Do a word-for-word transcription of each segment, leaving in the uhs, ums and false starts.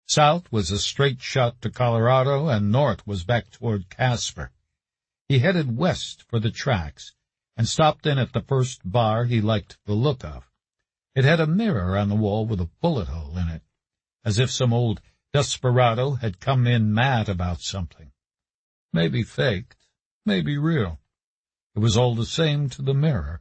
South was a straight shot to Colorado, and north was back toward Casper. He headed west for the tracks, and stopped in at the first bar he liked the look of. It had a mirror on the wall with a bullet hole in it, as if some old desperado had come in mad about something. Maybe faked, maybe real. It was all the same to the mirror.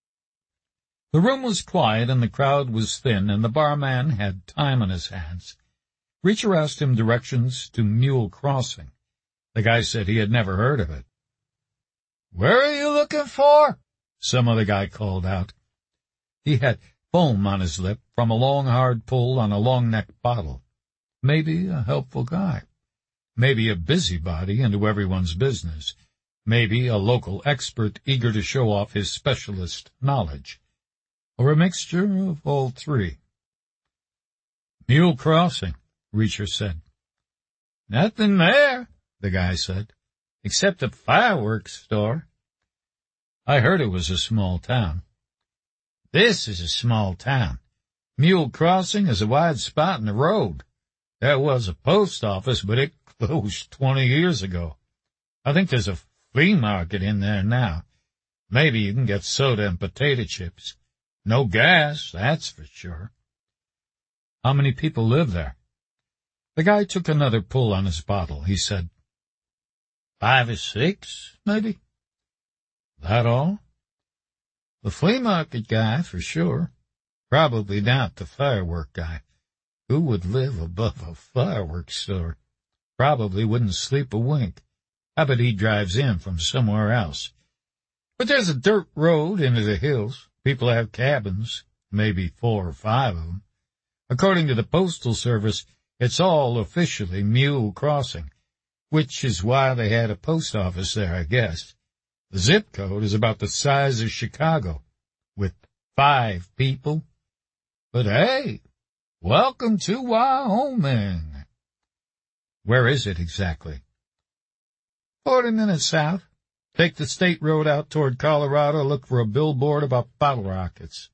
The room was quiet and the crowd was thin, and the barman had time on his hands. Reacher asked him directions to Mule Crossing. The guy said he had never heard of it. "Where are you looking for?" some other guy called out. He had foam on his lip from a long, hard pull on a long-necked bottle. Maybe a helpful guy. Maybe a busybody into everyone's business. Maybe a local expert eager to show off his specialist knowledge. Or a mixture of all three. "Mule Crossing," Reacher said. "Nothing there," the guy said, "except a fireworks store." "I heard it was a small town." "This is a small town. Mule Crossing is a wide spot in the road. There was a post office, but it closed twenty years ago. I think there's a flea market in there now. Maybe you can get soda and potato chips. No gas, that's for sure." "How many people live there?" The guy took another pull on his bottle. He said, Five or six, maybe." "That all?" "The flea market guy, for sure. Probably not the firework guy. Who would live above a fireworks store? Probably wouldn't sleep a wink. I bet he drives in from somewhere else. But there's a dirt road into the hills. People have cabins, maybe four or five of them. According to the Postal Service, it's all officially Mule Crossing, which is why they had a post office there, I guess. The zip code is about the size of Chicago, with five people. But hey, welcome to Wyoming." "Where is it exactly?" Forty minutes south. Take the state road out toward Colorado, look for a billboard about bottle rockets."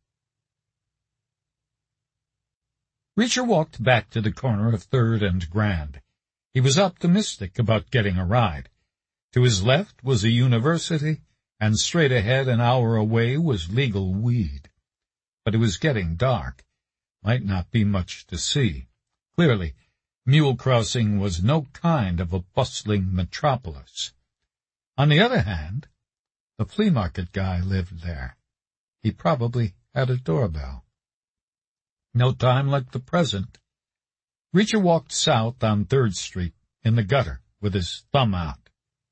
Reacher walked back to the corner of Third and Grand. He was optimistic about getting a ride. To his left was a university, and straight ahead an hour away was legal weed. But it was getting dark. Might not be much to see. Clearly, Mule Crossing was no kind of a bustling metropolis. On the other hand, the flea market guy lived there. He probably had a doorbell. No time like the present. Reacher walked south on Third Street, in the gutter, with his thumb out.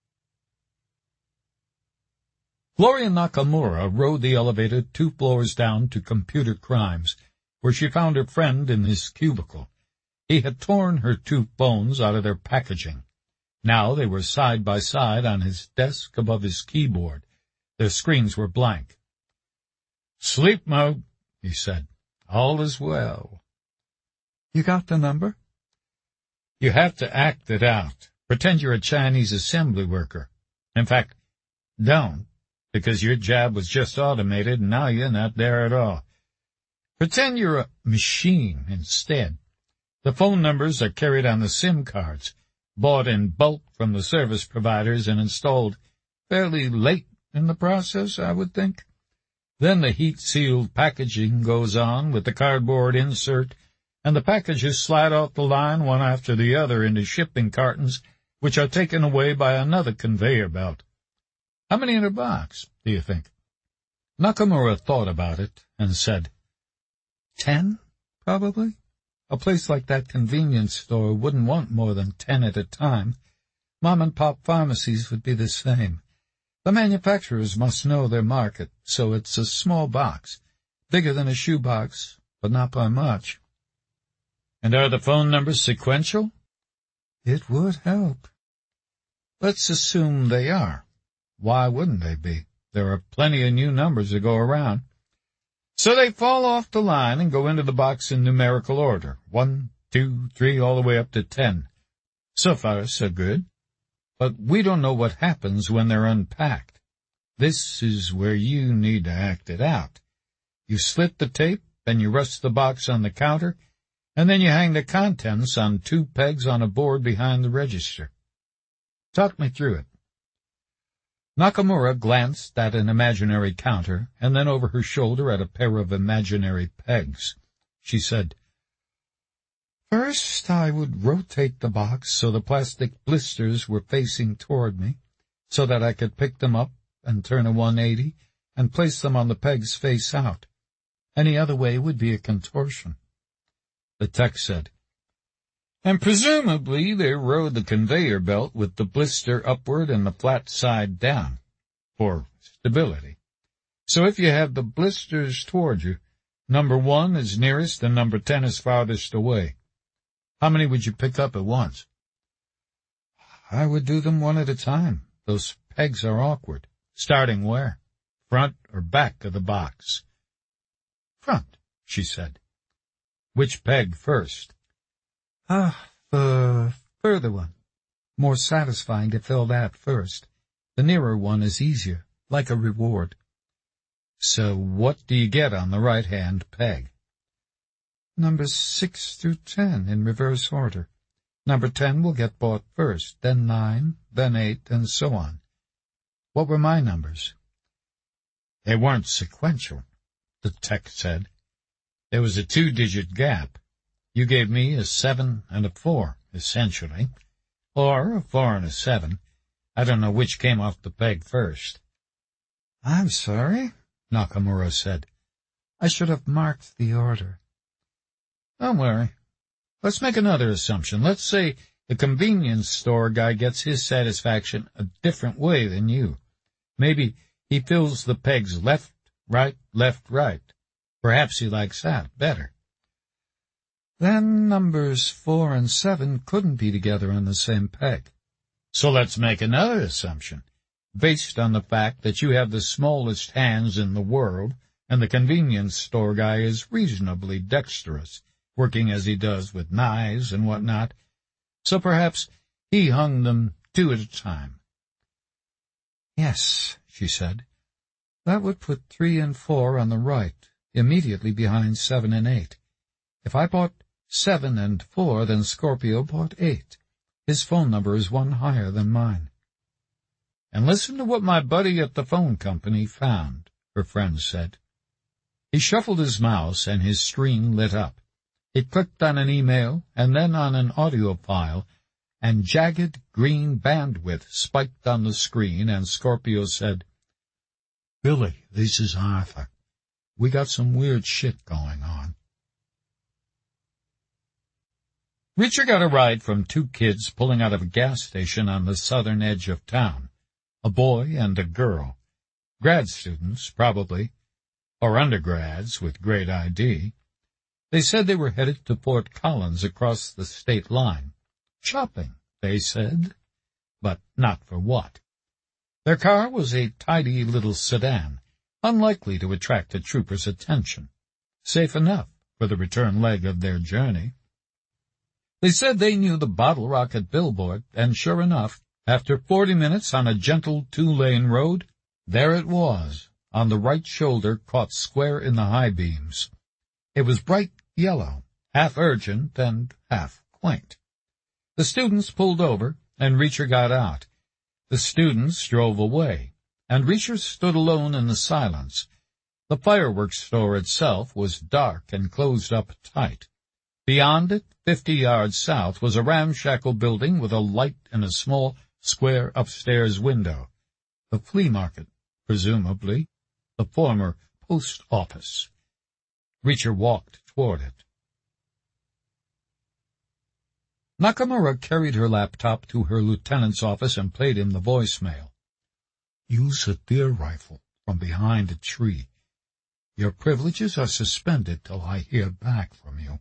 Gloria Nakamura rode the elevator two floors down to Computer Crimes, where she found her friend in his cubicle. He had torn her tooth bones out of their packaging. Now they were side by side on his desk above his keyboard. Their screens were blank. "Sleep mode," he said. "All is well." "You got the number?" "You have to act it out. Pretend you're a Chinese assembly worker. In fact, don't, because your job was just automated and now you're not there at all. Pretend you're a machine instead. The phone numbers are carried on the SIM cards, bought in bulk from the service providers and installed fairly late in the process, I would think. Then the heat-sealed packaging goes on with the cardboard insert, and the packages slide off the line one after the other into shipping cartons, which are taken away by another conveyor belt. How many in a box, do you think?" Nakamura thought about it and said, Ten, probably. A place like that convenience store wouldn't want more than ten at a time. Mom-and-pop pharmacies would be the same. The manufacturers must know their market, so it's a small box, bigger than a shoebox, but not by much. "And are the phone numbers sequential?" "It would help." "Let's assume they are. Why wouldn't they be? There are plenty of new numbers to go around. So they fall off the line and go into the box in numerical order, one, two, three, all the way up to ten. So far, so good. But we don't know what happens when they're unpacked. This is where you need to act it out. You slit the tape, and you rest the box on the counter, and then you hang the contents on two pegs on a board behind the register. Talk me through it. Nakamura glanced at an imaginary counter and then over her shoulder at a pair of imaginary pegs. She said, "First, I would rotate the box so the plastic blisters were facing toward me, so that I could pick them up and turn a one eighty and place them on the pegs face out. Any other way would be a contortion." The tech said, "And presumably they rode the conveyor belt with the blister upward and the flat side down, for stability. So if you have the blisters toward you, number one is nearest and number ten is farthest away. How many would you pick up at once?" "I would do them one at a time. Those pegs are awkward." "Starting where? Front or back of the box?" "Front," she said. "Which peg first?" "Ah, the further one. More satisfying to fill that first. The nearer one is easier, like a reward." "So what do you get on the right-hand peg?" "Numbers six through ten in reverse order. Number ten will get bought first, then nine, then eight, and so on." "What were my numbers?" "They weren't sequential," the tech said. "There was a two-digit gap. You gave me a seven and a four, essentially. Or a four and a seven. I don't know which came off the peg first." "I'm sorry," Nakamura said. "I should have marked the order." "Don't worry. Let's make another assumption. Let's say the convenience store guy gets his satisfaction a different way than you. Maybe he fills the pegs left, right, left, right. Perhaps he likes that better." "Then numbers four and seven couldn't be together on the same peg." "So let's make another assumption, based on the fact that you have the smallest hands in the world, and the convenience store guy is reasonably dexterous, working as he does with knives and what not. So perhaps he hung them two at a time." "Yes," she said. "That would put three and four on the right, immediately behind seven and eight. If I bought seven and four, then Scorpio bought eight. His phone number is one higher than mine." "And listen to what my buddy at the phone company found," her friend said. He shuffled his mouse and his screen lit up. He clicked on an email and then on an audio file, and jagged green bandwidth spiked on the screen, and Scorpio said, "Billy, this is Arthur. We got some weird shit going on." Richard got a ride from two kids pulling out of a gas station on the southern edge of town, a boy and a girl, grad students, probably, or undergrads with great I D. They said they were headed to Fort Collins across the state line. Shopping, they said, but not for what. Their car was a tidy little sedan, unlikely to attract a trooper's attention, safe enough for the return leg of their journey. They said they knew the Bottle Rocket billboard, and sure enough, after forty minutes on a gentle two-lane road, there it was, on the right shoulder caught square in the high beams. It was bright yellow, half urgent and half quaint. The students pulled over, and Reacher got out. The students drove away, and Reacher stood alone in the silence. The fireworks store itself was dark and closed up tight. Beyond it, fifty yards south, was a ramshackle building with a light in a small square upstairs window. The flea market, presumably, the former post office. Reacher walked toward it. Nakamura carried her laptop to her lieutenant's office and played him the voicemail. "Use a deer rifle from behind a tree. Your privileges are suspended till I hear back from you."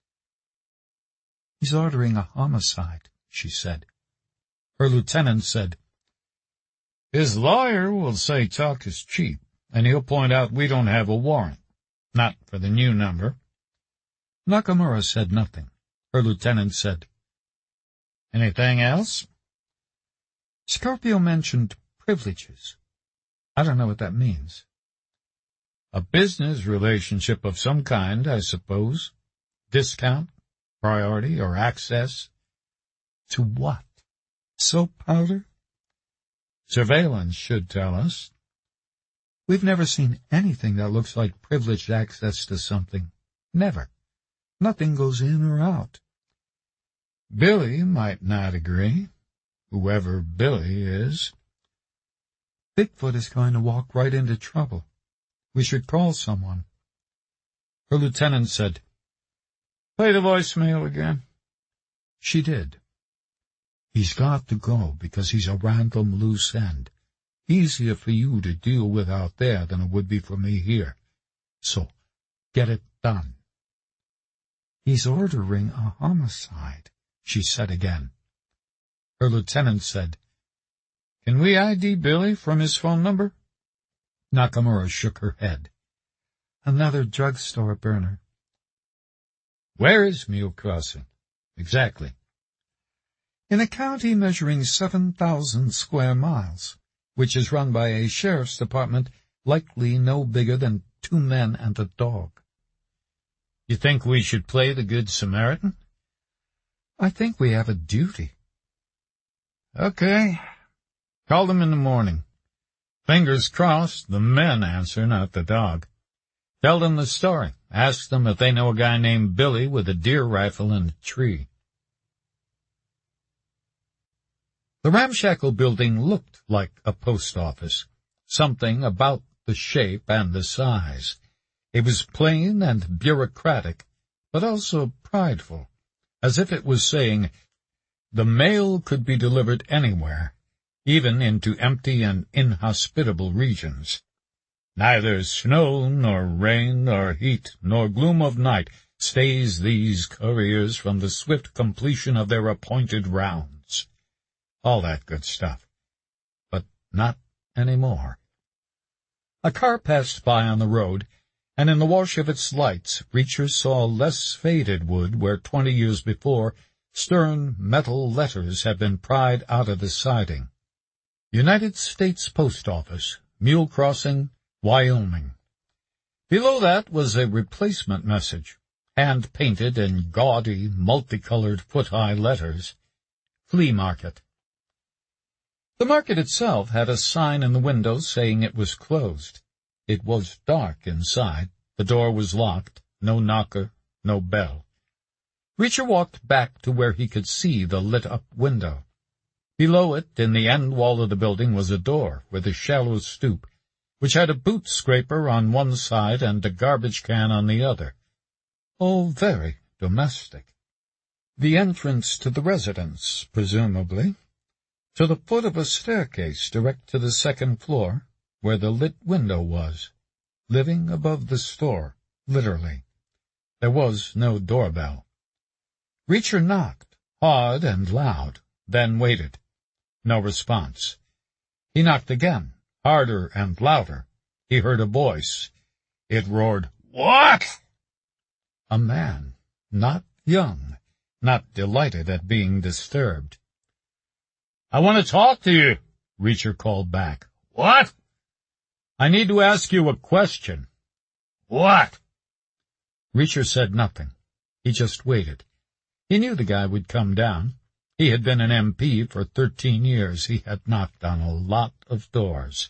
"He's ordering a homicide," she said. Her lieutenant said, "His lawyer will say talk is cheap, and he'll point out we don't have a warrant. Not for the new number." Nakamura said nothing. Her lieutenant said, "Anything else?" "Scorpio mentioned privileges. I don't know what that means." "A business relationship of some kind, I suppose. Discount, priority, or access. To what? Soap powder? Surveillance should tell us. We've never seen anything that looks like privileged access to something. Never. Nothing goes in or out. Billy might not agree, whoever Billy is. Bigfoot is going to walk right into trouble. We should call someone. Her lieutenant said, "Play the voicemail again." She did. "He's got to go because he's a random loose end. Easier for you to deal with out there than it would be for me here. So, get it done." "He's ordering a homicide," she said again. Her lieutenant said, "Can we I D Billy from his phone number?" Nakamura shook her head. "Another drugstore burner." "Where is Mule Crossing?" "Exactly." "In a county measuring seven thousand square miles, which is run by a sheriff's department likely no bigger than two men and a dog." "You think we should play the Good Samaritan?" "I think we have a duty." "Okay. Call them in the morning. Fingers crossed the men answer, not the dog. Tell them the story. Ask them if they know a guy named Billy with a deer rifle in a tree." The ramshackle building looked like a post office, something about the shape and the size. It was plain and bureaucratic, but also prideful, as if it was saying, the mail could be delivered anywhere, even into empty and inhospitable regions. Neither snow, nor rain, nor heat, nor gloom of night stays these couriers from the swift completion of their appointed rounds. All that good stuff. But not any more. A car passed by on the road, and in the wash of its lights, Reacher saw less faded wood where twenty years before stern metal letters had been pried out of the siding. United States Post Office, Mule Crossing, Wyoming. Below that was a replacement message, hand-painted in gaudy, multicolored foot-high letters. Flea Market. The market itself had a sign in the window saying it was closed. It was dark inside. The door was locked. No knocker, no bell. Reacher walked back to where he could see the lit-up window. Below it, in the end wall of the building, was a door with a shallow stoop, which had a boot scraper on one side and a garbage can on the other. Oh, very domestic. The entrance to the residence, presumably. To the foot of a staircase direct to the second floor, where the lit window was. Living above the store, literally. There was no doorbell. Reacher knocked, hard and loud, then waited. No response. He knocked again, harder and louder. He heard a voice. It roared, "What?" A man, not young, not delighted at being disturbed. "I want to talk to you," Reacher called back. "What?" "I need to ask you a question." "What?" Reacher said nothing. He just waited. He knew the guy would come down. He had been an M P for thirteen years. He had knocked on a lot of doors.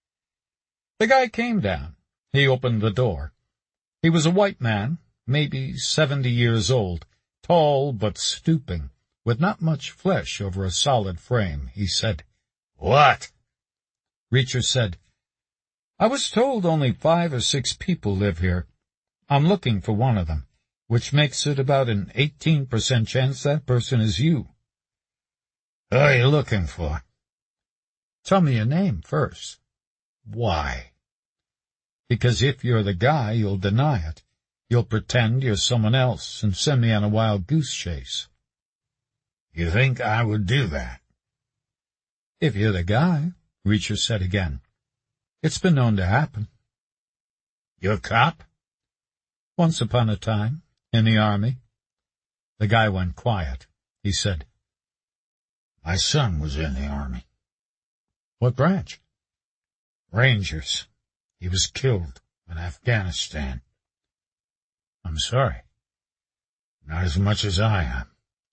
The guy came down. He opened the door. He was a white man, maybe seventy years old, tall but stooping, with not much flesh over a solid frame. He said, "What?" Reacher said, "I was told only five or six people live here. I'm looking for one of them, which makes it about an eighteen percent chance that person is you." "Who are you looking for?" "Tell me your name first." "Why?" "Because if you're the guy, you'll deny it. You'll pretend you're someone else and send me on a wild goose chase." "You think I would do that?" "If you're the guy," Reacher said again. "It's been known to happen." "You're a cop?" "Once upon a time, in the Army." The guy went quiet. He said, "My son was in the Army." "What branch?" "Rangers. He was killed in Afghanistan." "I'm sorry." Not as much as I am.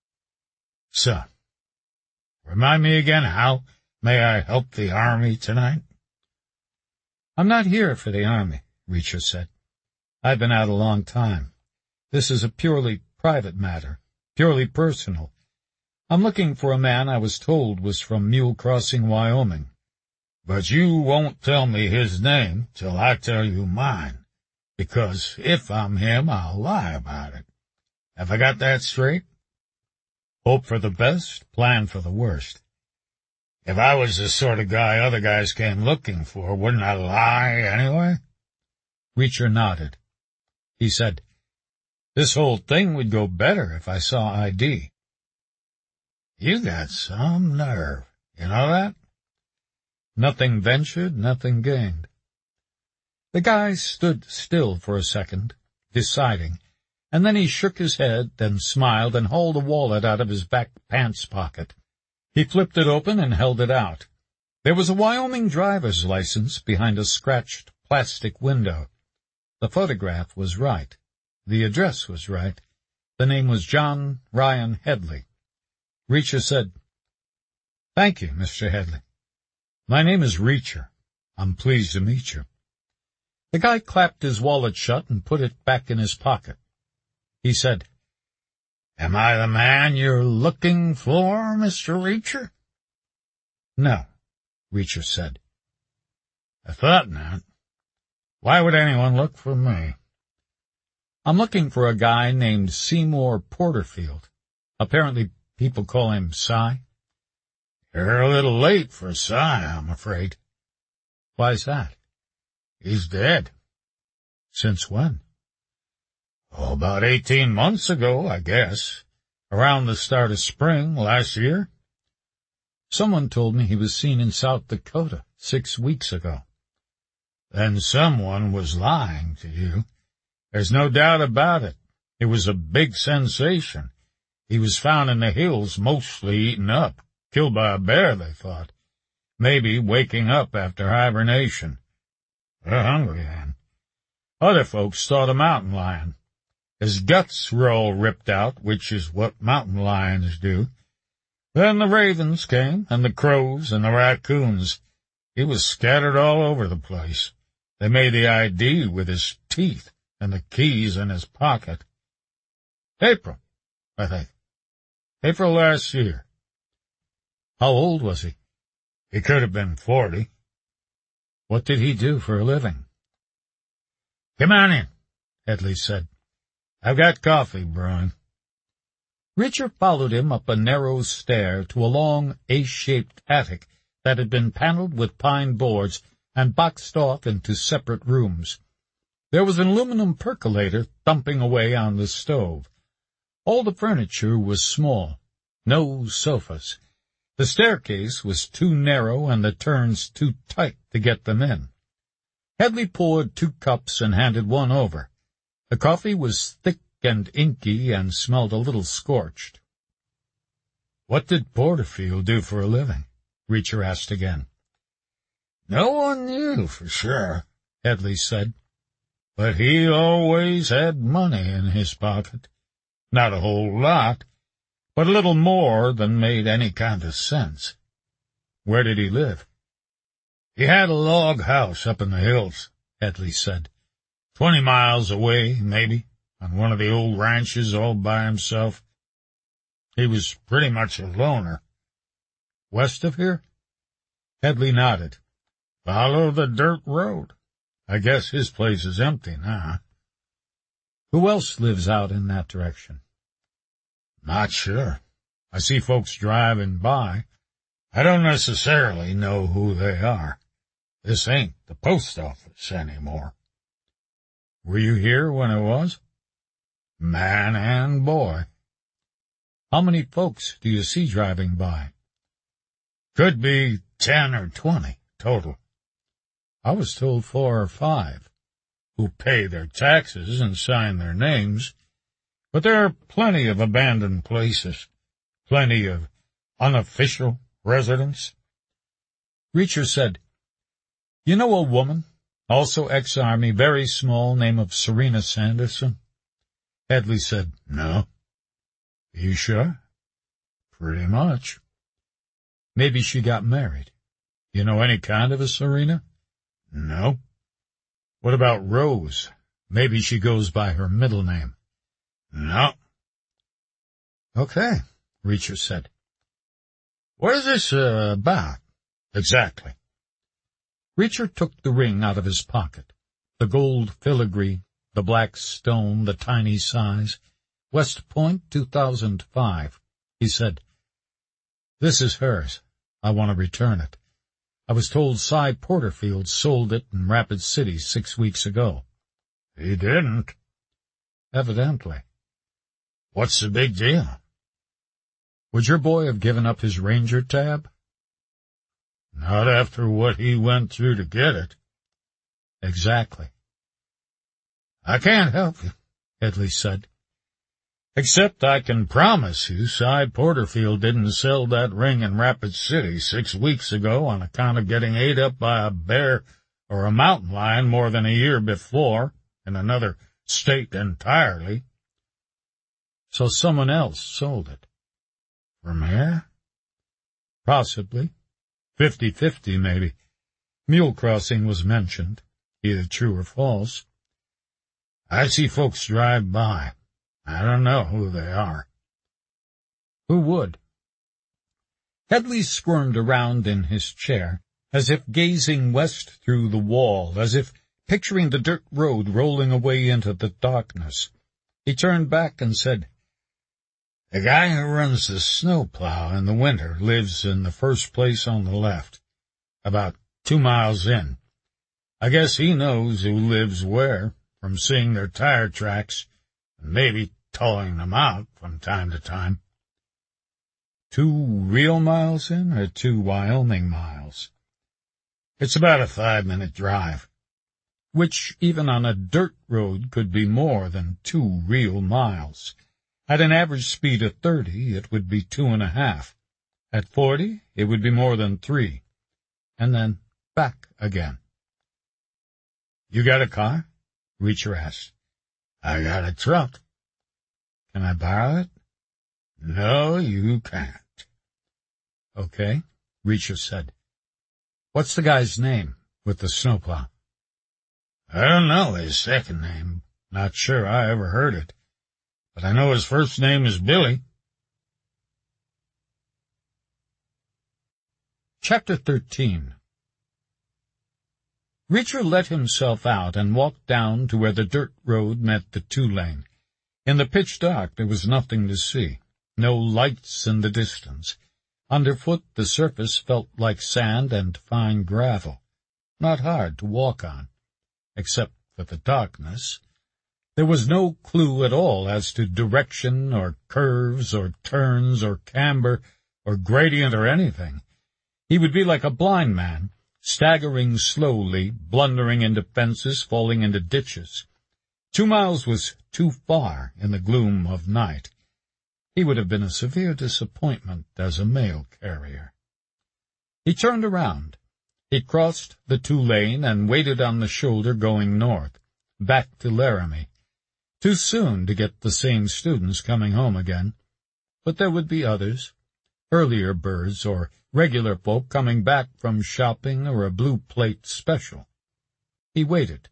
So, remind me again, how may I help the Army tonight? I'm not here for the Army, Reacher said. I've been out a long time. This is a purely private matter, purely personal. I'm looking for a man I was told was from Mule Crossing, Wyoming. But you won't tell me his name till I tell you mine, because if I'm him, I'll lie about it. Have I got that straight? Hope for the best, plan for the worst. If I was the sort of guy other guys came looking for, wouldn't I lie anyway? Reacher nodded. He said, This whole thing would go better if I saw I D. You got some nerve, you know that? Nothing ventured, nothing gained. The guy stood still for a second, deciding, and then he shook his head, then smiled and hauled a wallet out of his back pants pocket. He flipped it open and held it out. There was a Wyoming driver's license behind a scratched plastic window. The photograph was right. The address was right. The name was John Ryan Headley. Reacher said, Thank you, Mister Headley. My name is Reacher. I'm pleased to meet you. The guy clapped his wallet shut and put it back in his pocket. He said, Am I the man you're looking for, Mister Reacher? No, Reacher said. I thought not. Why would anyone look for me? I'm looking for a guy named Seymour Porterfield. Apparently people call him Cy. You're a little late for Cy, I'm afraid. Why's that? He's dead. Since when? Oh, about eighteen months ago, I guess. Around the start of spring last year. Someone told me he was seen in South Dakota six weeks ago. Then someone was lying to you. There's no doubt about it. It was a big sensation. He was found in the hills, mostly eaten up, killed by a bear, they thought. Maybe waking up after hibernation. They're hungry, then. Other folks thought a mountain lion. His guts were all ripped out, which is what mountain lions do. Then the ravens came, and the crows, and the raccoons. He was scattered all over the place. They made the I D with his teeth, and the keys in his pocket. April, I think. April last year. How old was he? He could have been forty. What did he do for a living? Come on in, Headley said. I've got coffee brewing. Reacher followed him up a narrow stair to a long ace-shaped attic that had been paneled with pine boards and boxed off into separate rooms. There was an aluminum percolator thumping away on the stove. All the furniture was small, no sofas. The staircase was too narrow and the turns too tight to get them in. Headley poured two cups and handed one over. The coffee was thick and inky and smelled a little scorched. What did Porterfield do for a living? Reacher asked again. No one knew for sure, Headley said. But he always had money in his pocket. Not a whole lot, but a little more than made any kind of sense. Where did he live? He had a log house up in the hills, Headley said. Twenty miles away, maybe, on one of the old ranches all by himself. He was pretty much a loner. West of here? Headley nodded. Follow the dirt road. I guess his place is empty now. Who else lives out in that direction? Not sure. I see folks driving by. I don't necessarily know who they are. This ain't the post office anymore. Were you here when it was? Man and boy. How many folks do you see driving by? Could be ten or twenty total. I was told four or five, who pay their taxes and sign their names. But there are plenty of abandoned places, plenty of unofficial residents. Reacher said, You know a woman, also ex-Army, very small, name of Serena Sanderson? Headley said, No. You sure? Pretty much. Maybe she got married. You know any kind of a Serena? No. What about Rose? Maybe she goes by her middle name. No. Okay, Reacher said. What is this uh, about? Exactly. Reacher took the ring out of his pocket. The gold filigree, the black stone, the tiny size. West Point, two thousand five. He said, This is hers. I want to return it. I was told Cy Porterfield sold it in Rapid City six weeks ago. He didn't. Evidently. What's the big deal? Would your boy have given up his Ranger tab? Not after what he went through to get it. Exactly. I can't help you, Headley said. Except I can promise you Cy Porterfield didn't sell that ring in Rapid City six weeks ago on account of getting ate up by a bear or a mountain lion more than a year before in another state entirely. So someone else sold it. From here? Possibly. Fifty-fifty, maybe. Mule crossing was mentioned, either true or false. I see folks drive by. I don't know who they are. Who would? Headley squirmed around in his chair, as if gazing west through the wall, as if picturing the dirt road rolling away into the darkness. He turned back and said, The guy who runs the snowplow in the winter lives in the first place on the left, about two miles in. I guess he knows who lives where, from seeing their tire tracks, and maybe towing them out from time to time. Two real miles in, or two Wyoming miles? It's about a five-minute drive, which even on a dirt road could be more than two real miles. At an average speed of thirty, it would be two and a half. At forty, it would be more than three. And then back again. You got a car? Reacher asked. I got a truck. Can I borrow it? No, you can't. Okay, Reacher said. What's the guy's name with the snowplow? I don't know his second name. Not sure I ever heard it. But I know his first name is Billy. Chapter thirteen. Reacher let himself out and walked down to where the dirt road met the two-lane. In the pitch dark there was nothing to see, no lights in the distance. Underfoot the surface felt like sand and fine gravel, not hard to walk on, except for the darkness. There was no clue at all as to direction or curves or turns or camber or gradient or anything. He would be like a blind man, staggering slowly, blundering into fences, falling into ditches. Two miles was too far in the gloom of night. He would have been a severe disappointment as a mail carrier. He turned around. He crossed the two-lane and waited on the shoulder going north, back to Laramie. Too soon to get the same students coming home again. But there would be others, earlier birds or regular folk coming back from shopping or a blue plate special. He waited.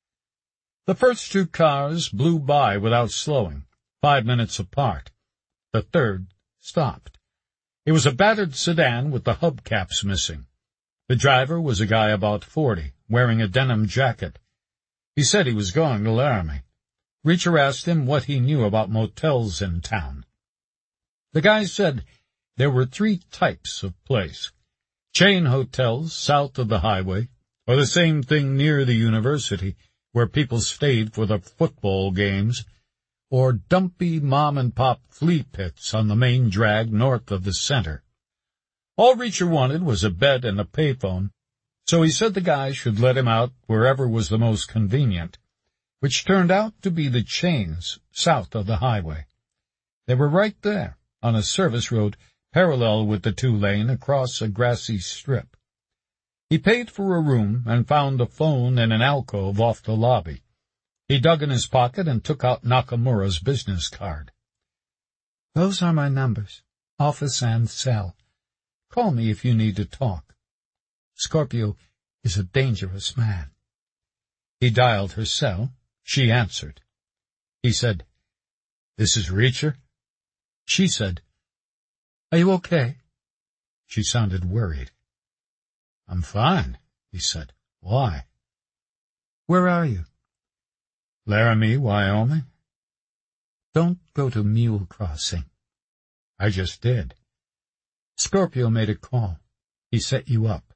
The first two cars blew by without slowing, five minutes apart. The third stopped. It was a battered sedan with the hubcaps missing. The driver was a guy about forty, wearing a denim jacket. He said he was going to Laramie. Reacher asked him what he knew about motels in town. The guy said there were three types of place: chain hotels south of the highway, or the same thing near the university, where people stayed for the football games, or dumpy mom-and-pop flea pits on the main drag north of the center. All Reacher wanted was a bed and a payphone, so he said the guy should let him out wherever was the most convenient, which turned out to be the chains south of the highway. They were right there, on a service road parallel with the two-lane across a grassy strip. He paid for a room and found a phone in an alcove off the lobby. He dug in his pocket and took out Nakamura's business card. Those are my numbers, office and cell. Call me if you need to talk. Scorpio is a dangerous man. He dialed her cell. She answered. He said, "This is Reacher?" She said, "Are you okay?" She sounded worried. "I'm fine," he said. "Why?" "Where are you?" "Laramie, Wyoming." "Don't go to Mule Crossing." "I just did." Scorpio made a call. He set you up.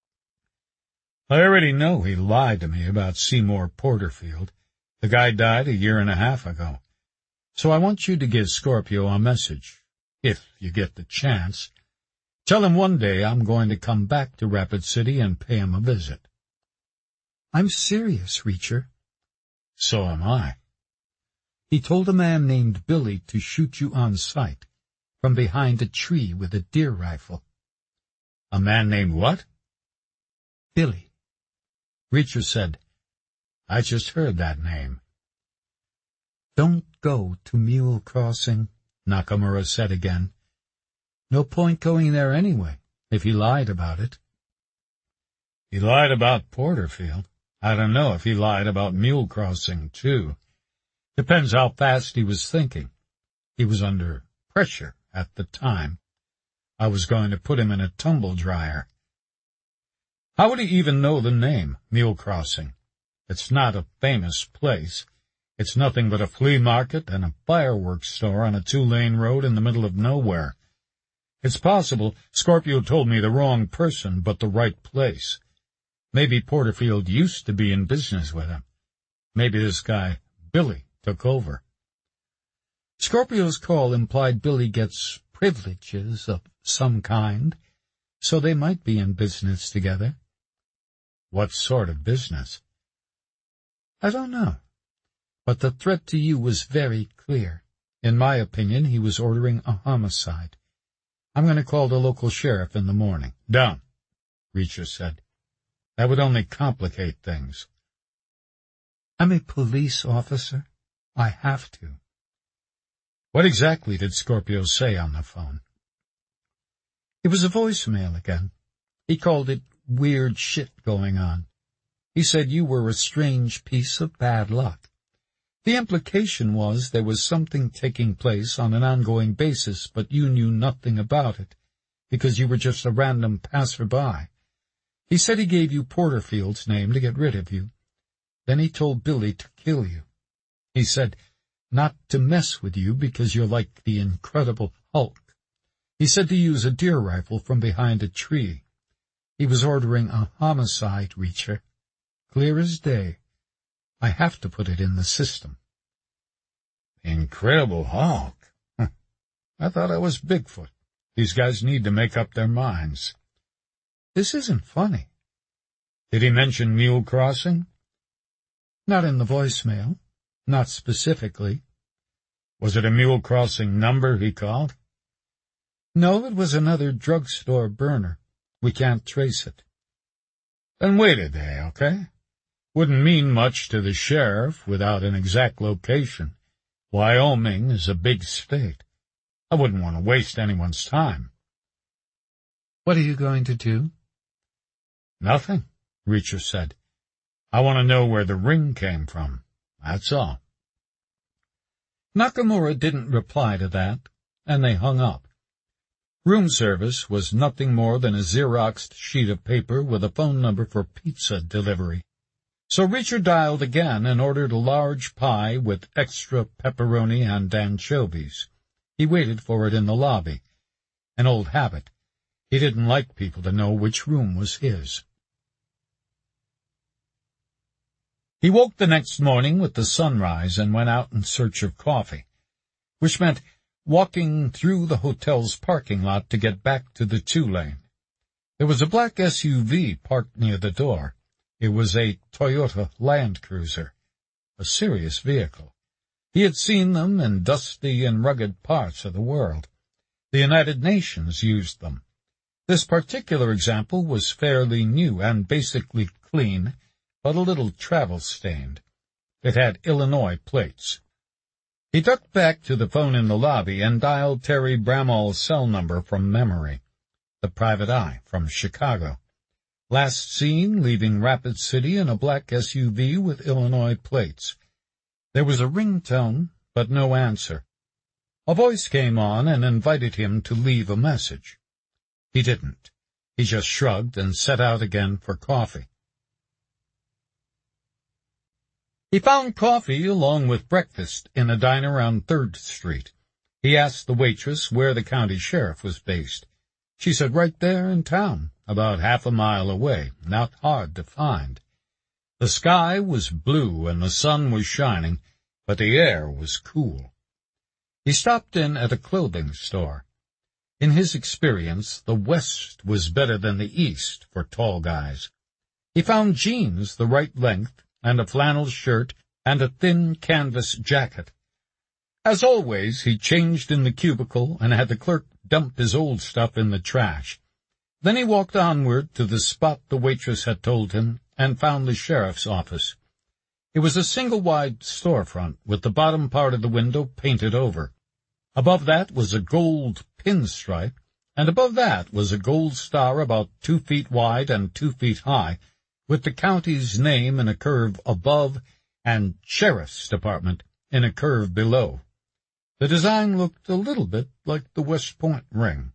"I already know he lied to me about Seymour Porterfield. The guy died a year and a half ago. So I want you to give Scorpio a message, if you get the chance. Tell him one day I'm going to come back to Rapid City and pay him a visit." "I'm serious, Reacher." "So am I." He told a man named Billy to shoot you on sight, from behind a tree with a deer rifle. "A man named what?" "Billy." Reacher said, "I just heard that name." "Don't go to Mule Crossing," Nakamura said again. "No point going there anyway, if he lied about it." "He lied about Porterfield. I don't know if he lied about Mule Crossing, too. Depends how fast he was thinking. He was under pressure at the time. I was going to put him in a tumble dryer." "How would he even know the name, Mule Crossing? It's not a famous place. It's nothing but a flea market and a fireworks store on a two-lane road in the middle of nowhere. It's possible Scorpio told me the wrong person, but the right place. Maybe Porterfield used to be in business with him. Maybe this guy, Billy, took over." Scorpio's call implied Billy gets privileges of some kind, so they might be in business together. "What sort of business?" "I don't know. But the threat to you was very clear. In my opinion, he was ordering a homicide. I'm going to call the local sheriff in the morning." "Don't," Reacher said. "That would only complicate things." "I'm a police officer. I have to." "What exactly did Scorpio say on the phone?" "It was a voicemail again. He called it weird shit going on. He said you were a strange piece of bad luck. The implication was there was something taking place on an ongoing basis, but you knew nothing about it, because you were just a random passerby. He said he gave you Porterfield's name to get rid of you. Then he told Billy to kill you. He said not to mess with you because you're like the Incredible Hulk. He said to use a deer rifle from behind a tree. He was ordering a homicide, Reacher. Clear as day. I have to put it in the system." "Incredible Hulk? Huh. I thought I was Bigfoot. These guys need to make up their minds." "This isn't funny." "Did he mention Mule Crossing?" "Not in the voicemail. Not specifically." "Was it a Mule Crossing number he called?" "No, it was another drugstore burner. We can't trace it." "Then wait a day, okay? Wouldn't mean much to the sheriff without an exact location. Wyoming is a big state. I wouldn't want to waste anyone's time." "What are you going to do?" "Nothing," Reacher said. "I want to know where the ring came from. That's all." Nakamura didn't reply to that, and they hung up. Room service was nothing more than a Xeroxed sheet of paper with a phone number for pizza delivery. So Reacher dialed again and ordered a large pie with extra pepperoni and anchovies. He waited for it in the lobby. An old habit. He didn't like people to know which room was his. He woke the next morning with the sunrise and went out in search of coffee, which meant walking through the hotel's parking lot to get back to the two-lane. There was a black S U V parked near the door. It was a Toyota Land Cruiser, a serious vehicle. He had seen them in dusty and rugged parts of the world. The United Nations used them. This particular example was fairly new and basically clean, but a little travel-stained. It had Illinois plates. He ducked back to the phone in the lobby and dialed Terry Bramall's cell number from memory. The private eye from Chicago. Last seen leaving Rapid City in a black S U V with Illinois plates. There was a ringtone, but no answer. A voice came on and invited him to leave a message. He didn't. He just shrugged and set out again for coffee. He found coffee along with breakfast in a diner on Third Street. He asked the waitress where the county sheriff was based. She said right there in town, about half a mile away, not hard to find. The sky was blue and the sun was shining, but the air was cool. He stopped in at a clothing store. In his experience, the West was better than the East for tall guys. He found jeans the right length, and a flannel shirt, and a thin canvas jacket. As always, he changed in the cubicle and had the clerk dump his old stuff in the trash. Then he walked onward to the spot the waitress had told him and found the sheriff's office. It was a single-wide storefront with the bottom part of the window painted over. Above that was a gold pinstripe, and above that was a gold star about two feet wide and two feet high, with the county's name in a curve above and Sheriff's Department in a curve below. The design looked a little bit like the West Point ring.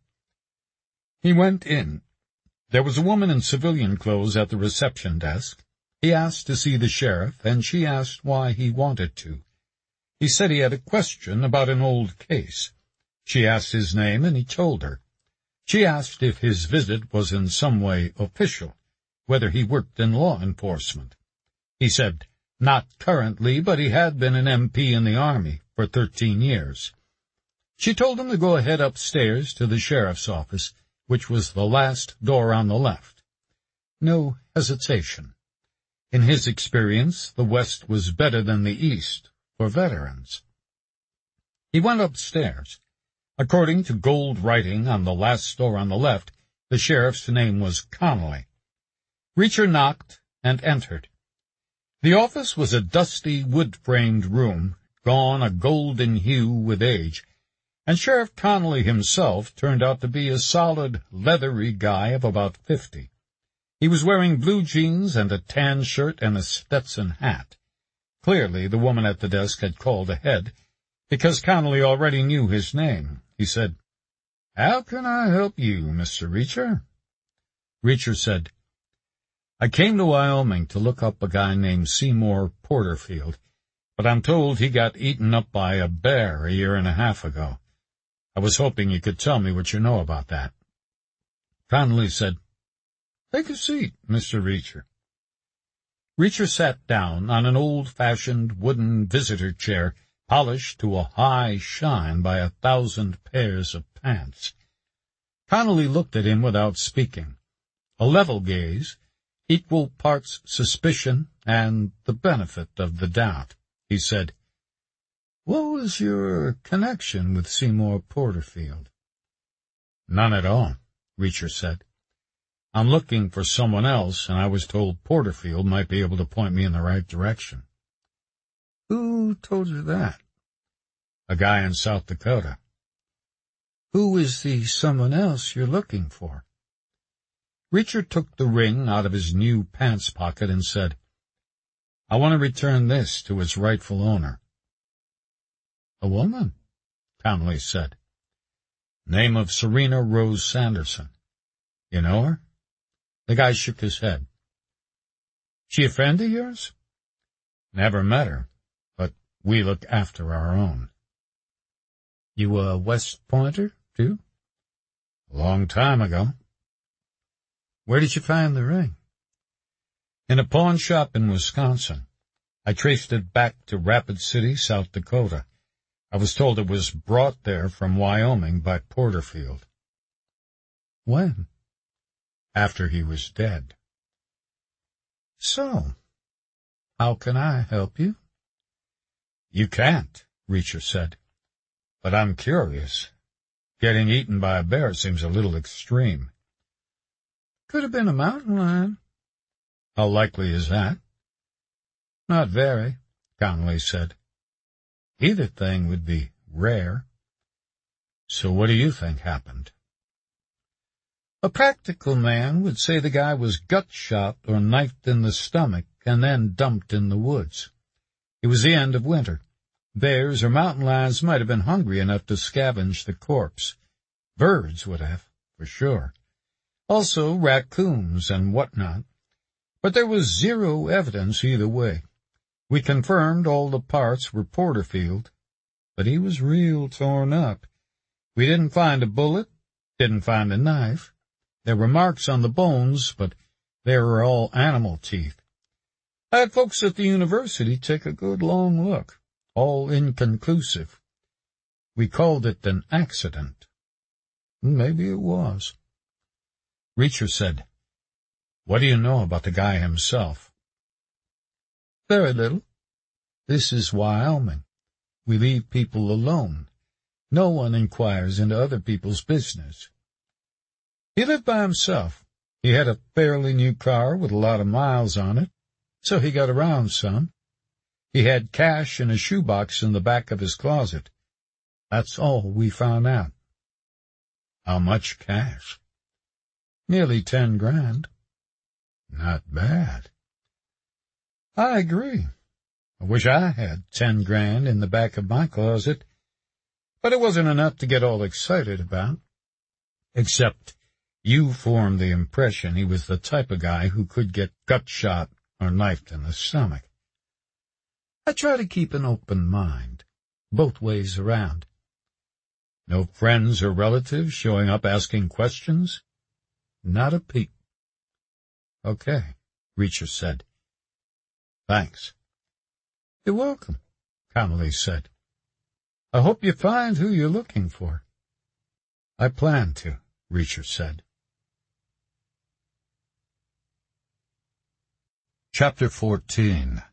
He went in. There was a woman in civilian clothes at the reception desk. He asked to see the sheriff, and she asked why he wanted to. He said he had a question about an old case. She asked his name, and he told her. She asked if his visit was in some way official, whether he worked in law enforcement. He said, not currently, but he had been an M P in the Army for thirteen years. She told him to go ahead upstairs to the sheriff's office, which was the last door on the left. No hesitation. In his experience, the West was better than the East for veterans. He went upstairs. According to gold writing on the last door on the left, the sheriff's name was Connolly. Reacher knocked and entered. The office was a dusty, wood-framed room, gone a golden hue with age, and Sheriff Connolly himself turned out to be a solid, leathery guy of about fifty. He was wearing blue jeans and a tan shirt and a Stetson hat. Clearly, the woman at the desk had called ahead, because Connolly already knew his name. He said, "How can I help you, Mister Reacher?" Reacher said, "I came to Wyoming to look up a guy named Seymour Porterfield, but I'm told he got eaten up by a bear a year and a half ago. I was hoping you could tell me what you know about that." Connolly said, "Take a seat, Mister Reacher." Reacher sat down on an old-fashioned wooden visitor chair, polished to a high shine by a thousand pairs of pants. Connolly looked at him without speaking. A level gaze, equal parts suspicion and the benefit of the doubt. He said, "What was your connection with Seymour Porterfield?" "None at all," Reacher said. "I'm looking for someone else, and I was told Porterfield might be able to point me in the right direction." "Who told you that?" "A guy in South Dakota." "Who is the someone else you're looking for?" Reacher took the ring out of his new pants pocket and said, "I want to return this to its rightful owner." "A woman," Connolly said. "Name of Serena Rose Sanderson. You know her?" The guy shook his head. "She a friend of yours?" "Never met her, but we look after our own." "You a West Pointer, too?" "A long time ago." "Where did you find the ring?" "In a pawn shop in Wisconsin. I traced it back to Rapid City, South Dakota. I was told it was brought there from Wyoming by Porterfield." "When?" "After he was dead." "So, how can I help you?" "You can't," Reacher said. "But I'm curious. Getting eaten by a bear seems a little extreme." "Could have been a mountain lion." "How likely is that?" "Not very," Connolly said. Either thing would be rare. So what do you think happened? A practical man would say the guy was gut-shot or knifed in the stomach and then dumped in the woods. It was the end of winter. Bears or mountain lions might have been hungry enough to scavenge the corpse. Birds would have, for sure. Also raccoons and whatnot. But there was zero evidence either way. We confirmed all the parts were Porterfield, but he was real torn up. We didn't find a bullet, didn't find a knife. There were marks on the bones, but they were all animal teeth. I had folks at the university take a good long look, all inconclusive. We called it an accident. Maybe it was. Reacher said, "What do you know about the guy himself?" "Very little. This is Wyoming. We leave people alone. No one inquires into other people's business. He lived by himself. He had a fairly new car with a lot of miles on it, so he got around some. He had cash in a shoebox in the back of his closet. That's all we found out." "How much cash?" "Nearly ten grand." "Not bad." "I agree. I wish I had ten grand in the back of my closet, but it wasn't enough to get all excited about. Except you formed the impression he was the type of guy who could get gut-shot or knifed in the stomach. I try to keep an open mind, both ways around." "No friends or relatives showing up asking questions?" "Not a peep." "Okay," Reacher said. "Thanks." "You're welcome," Connolly said. "I hope you find who you're looking for." "I plan to," Reacher said. Chapter fourteen.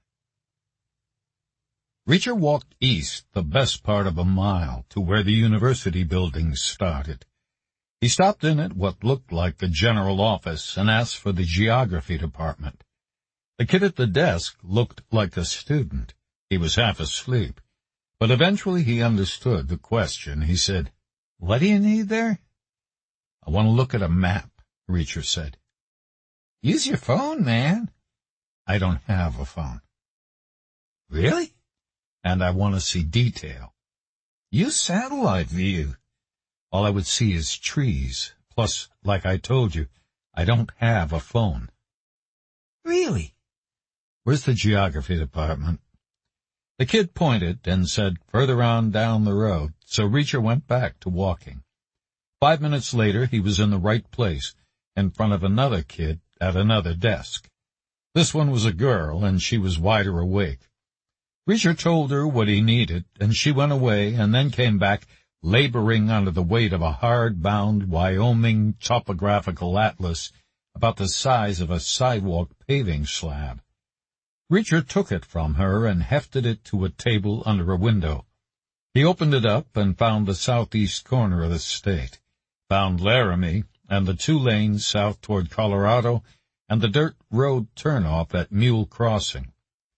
Reacher walked east the best part of a mile to where the university buildings started. He stopped in at what looked like the general office and asked for the geography department. The kid at the desk looked like a student. He was half asleep, but eventually he understood the question. He said, "What do you need there?" "I want to look at a map," Reacher said. "Use your phone, man." "I don't have a phone." "Really?" "And I want to see detail." "Use satellite view." "All I would see is trees. Plus, like I told you, I don't have a phone." "Really?" "Where's the geography department?" The kid pointed and said further on down the road, so Reacher went back to walking. Five minutes later he was in the right place, in front of another kid at another desk. This one was a girl, and she was wider awake. Reacher told her what he needed, and she went away and then came back, laboring under the weight of a hard-bound Wyoming topographical atlas about the size of a sidewalk paving slab. Reacher took it from her and hefted it to a table under a window. He opened it up and found the southeast corner of the state, found Laramie and the two lanes south toward Colorado and the dirt road turnoff at Mule Crossing.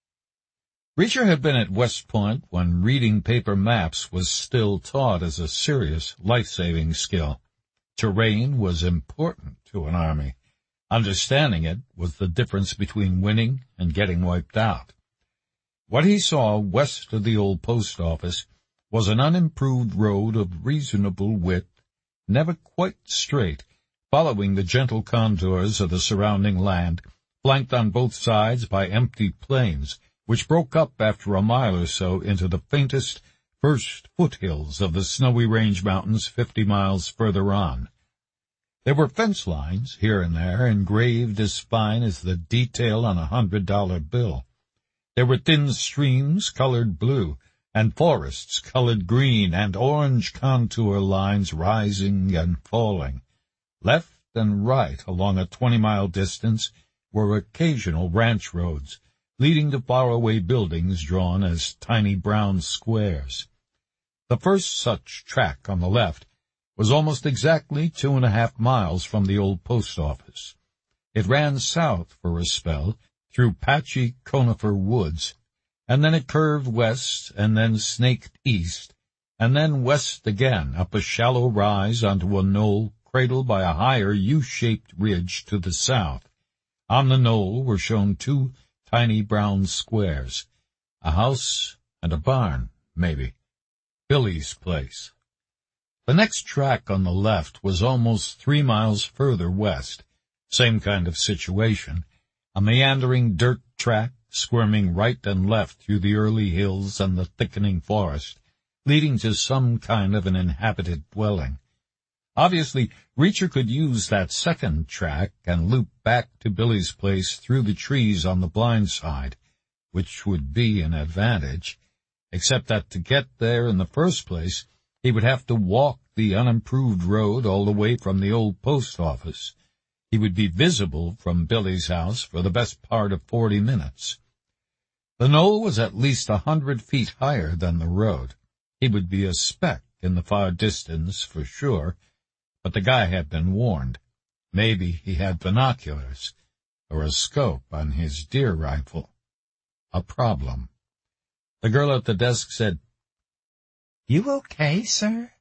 Reacher had been at West Point when reading paper maps was still taught as a serious life-saving skill. Terrain was important to an army. Understanding it was the difference between winning and getting wiped out. What he saw west of the old post office was an unimproved road of reasonable width, never quite straight, following the gentle contours of the surrounding land, flanked on both sides by empty plains, which broke up after a mile or so into the faintest first foothills of the Snowy Range Mountains fifty miles further on. There were fence lines here and there, engraved as fine as the detail on a hundred-dollar bill. There were thin streams colored blue, and forests colored green, and orange contour lines rising and falling. Left and right along a twenty-mile distance were occasional ranch roads, leading to faraway buildings drawn as tiny brown squares. The first such track on the left was almost exactly two and a half miles from the old post office. It ran south for a spell through patchy conifer woods, and then it curved west, and then snaked east, and then west again, up a shallow rise onto a knoll cradled by a higher U-shaped ridge to the south. On the knoll were shown two tiny brown squares, a house and a barn, maybe. Billy's place. The next track on the left was almost three miles further west. Same kind of situation. A meandering dirt track, squirming right and left through the early hills and the thickening forest, leading to some kind of an inhabited dwelling. Obviously, Reacher could use that second track and loop back to Billy's place through the trees on the blind side, which would be an advantage, except that to get there in the first place, he would have to walk the unimproved road all the way from the old post office. He would be visible from Billy's house for the best part of forty minutes. The knoll was at least a hundred feet higher than the road. He would be a speck in the far distance for sure, but the guy had been warned. Maybe he had binoculars, or a scope on his deer rifle. A problem. The girl at the desk said, "You okay, sir?"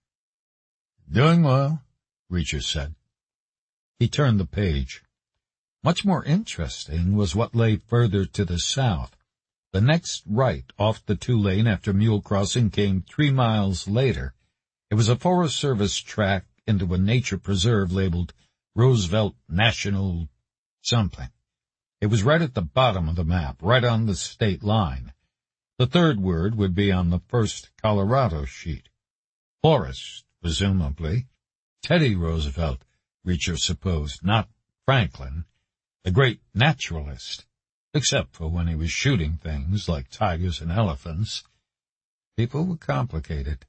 "Doing well," Reacher said. He turned the page. Much more interesting was what lay further to the south. The next right off the two-lane after Mule Crossing came three miles later. It was a Forest Service track into a nature preserve labeled Roosevelt National something. It was right at the bottom of the map, right on the state line. The third word would be on the first Colorado sheet. Forest, presumably. Teddy Roosevelt, Reacher supposed, not Franklin, the great naturalist, except for when he was shooting things like tigers and elephants. People were complicated.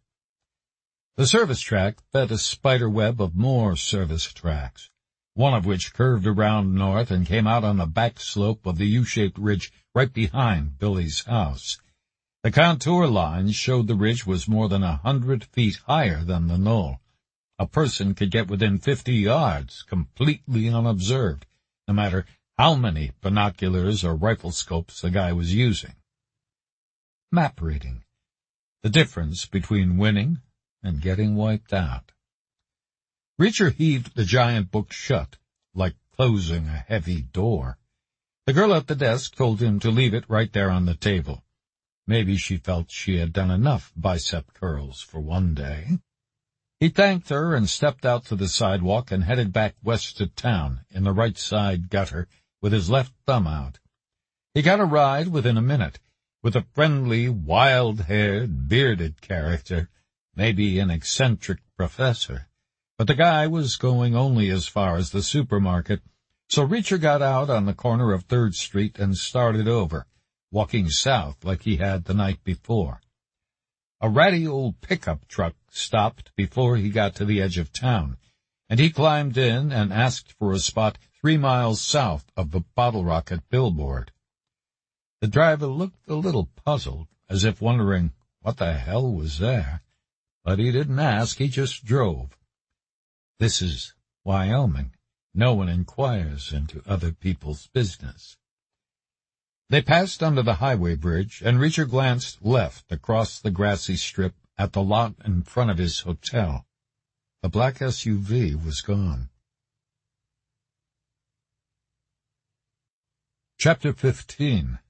The service track fed a spider web of more service tracks, one of which curved around north and came out on the back slope of the U-shaped ridge right behind Billy's house. The contour lines showed the ridge was more than a hundred feet higher than the knoll. A person could get within fifty yards, completely unobserved, no matter how many binoculars or rifle scopes the guy was using. Map reading. The difference between winning and getting wiped out. Reacher heaved the giant book shut, like closing a heavy door. The girl at the desk told him to leave it right there on the table. Maybe she felt she had done enough bicep curls for one day. He thanked her and stepped out to the sidewalk and headed back west to town in the right side gutter with his left thumb out. He got a ride within a minute with a friendly, wild-haired, bearded character, maybe an eccentric professor. But the guy was going only as far as the supermarket, so Reacher got out on the corner of Third Street and started over, walking south like he had the night before. A ratty old pickup truck stopped before he got to the edge of town, and he climbed in and asked for a spot three miles south of the Bottle Rocket billboard. The driver looked a little puzzled, as if wondering what the hell was there, but he didn't ask, he just drove. This is Wyoming. No one inquires into other people's business. They passed under the highway bridge, and Reacher glanced left across the grassy strip at the lot in front of his hotel. The black S U V was gone. Chapter fifteen.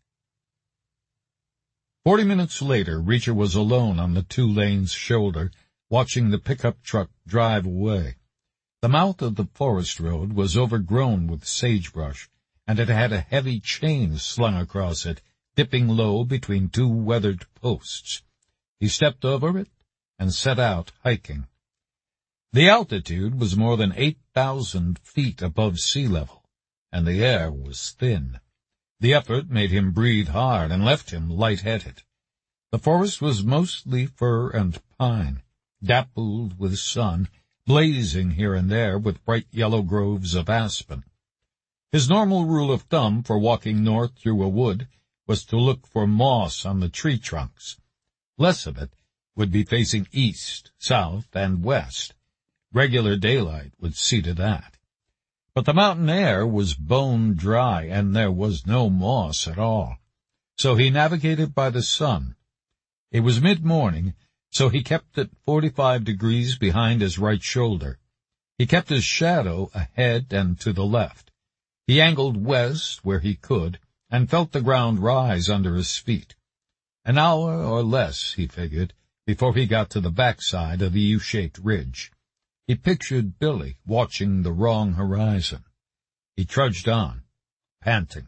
Forty minutes later, Reacher was alone on the two lanes shoulder, watching the pickup truck drive away. The mouth of the forest road was overgrown with sagebrush, and it had a heavy chain slung across it, dipping low between two weathered posts. He stepped over it and set out hiking. The altitude was more than eight thousand feet above sea level, and the air was thin. The effort made him breathe hard and left him light-headed. The forest was mostly fir and pine, dappled with sun, blazing here and there with bright yellow groves of aspen. His normal rule of thumb for walking north through a wood was to look for moss on the tree trunks. Less of it would be facing east, south, and west. Regular daylight would see to that. But the mountain air was bone dry, and there was no moss at all. so he navigated by the sun. It was mid-morning, so he kept it forty-five degrees behind his right shoulder. He kept his shadow ahead and to the left. He angled west where he could, and felt the ground rise under his feet. An hour or less, he figured, before he got to the backside of the U-shaped ridge. He pictured Billy watching the wrong horizon. He trudged on, panting.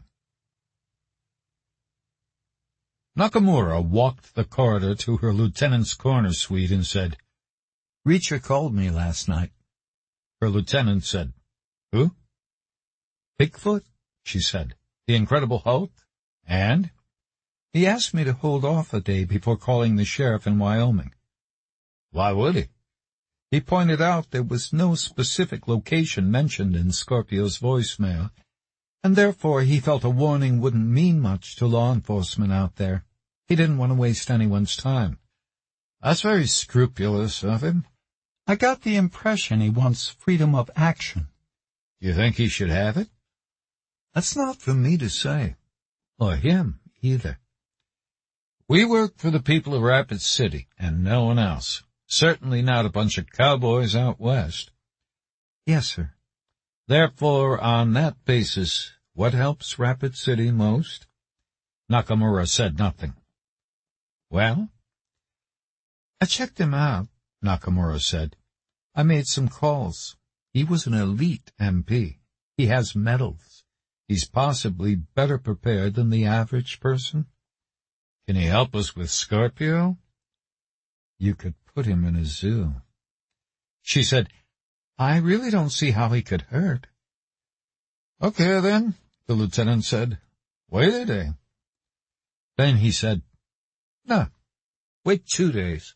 Nakamura walked the corridor to her lieutenant's corner suite and said, "Reacher called me last night." Her lieutenant said, "Who?" "Bigfoot," she said. "The Incredible Hulk." "And?" "He asked me to hold off a day before calling the sheriff in Wyoming." "Why would he?" "He pointed out there was no specific location mentioned in Scorpio's voicemail, and therefore he felt a warning wouldn't mean much to law enforcement out there. He didn't want to waste anyone's time." "That's very scrupulous of him." "I got the impression he wants freedom of action." "You think he should have it?" "That's not for me to say. Or him, either." "We work for the people of Rapid City, and no one else. Certainly not a bunch of cowboys out west." "Yes, sir." "Therefore, on that basis, what helps Rapid City most?" Nakamura said nothing. "Well?" "I checked him out," Nakamura said. "I made some calls. He was an elite M P. He has medals. He's possibly better prepared than the average person." "Can he help us with Scorpio?" "You could put him in a zoo." She said, "I really don't see how he could hurt." "Okay, then," the lieutenant said. "Wait a day." Then he said, "No, wait two days."